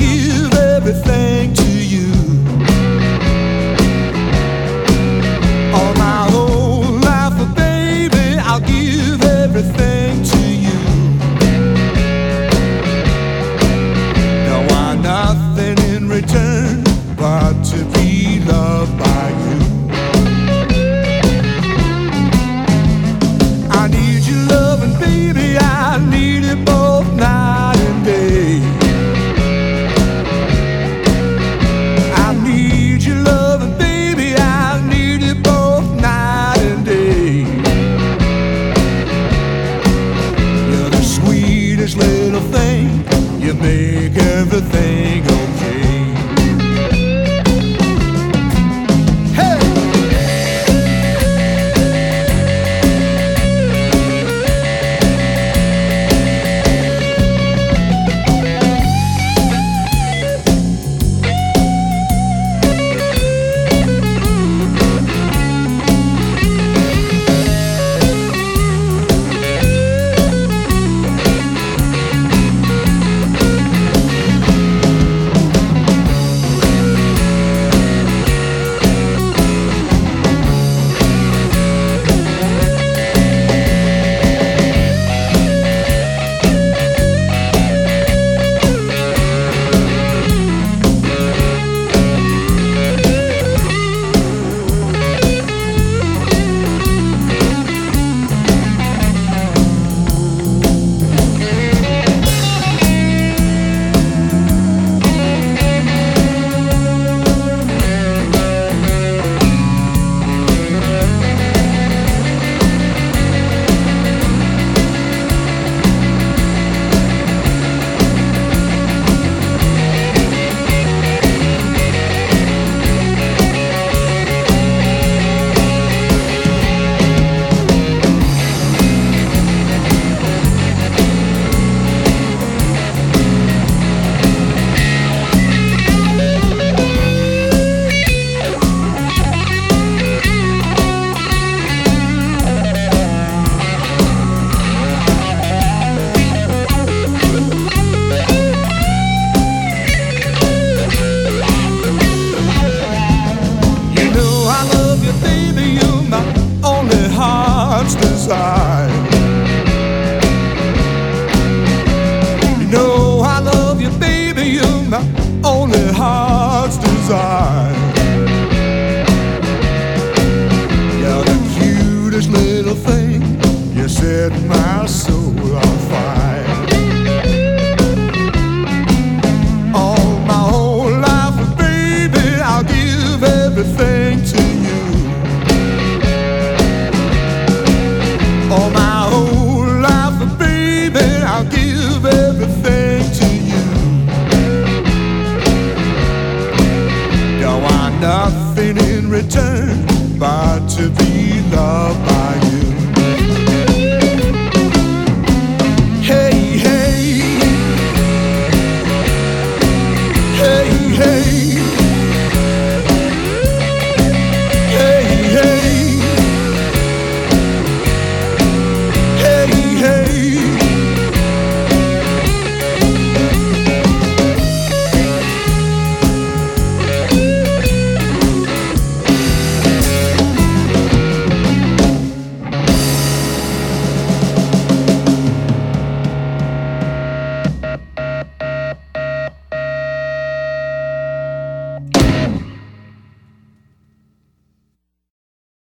give everything to you. All my whole life, baby, I'll give everything to you. Don't want nothing in return but to be loved by you. I need your loving, baby, I need it both night and day. I need your loving, baby, I need it both night and day. You're the sweetest little thing, you make everything okay. Desire. You know I love you, baby, you're my only heart's desire. You're the cutest little thing, you set my soul on fire. All my whole life, baby, I'll give everything to you. All my whole life, baby, I'll give everything to you. Don't want nothing in return but to be loved by you.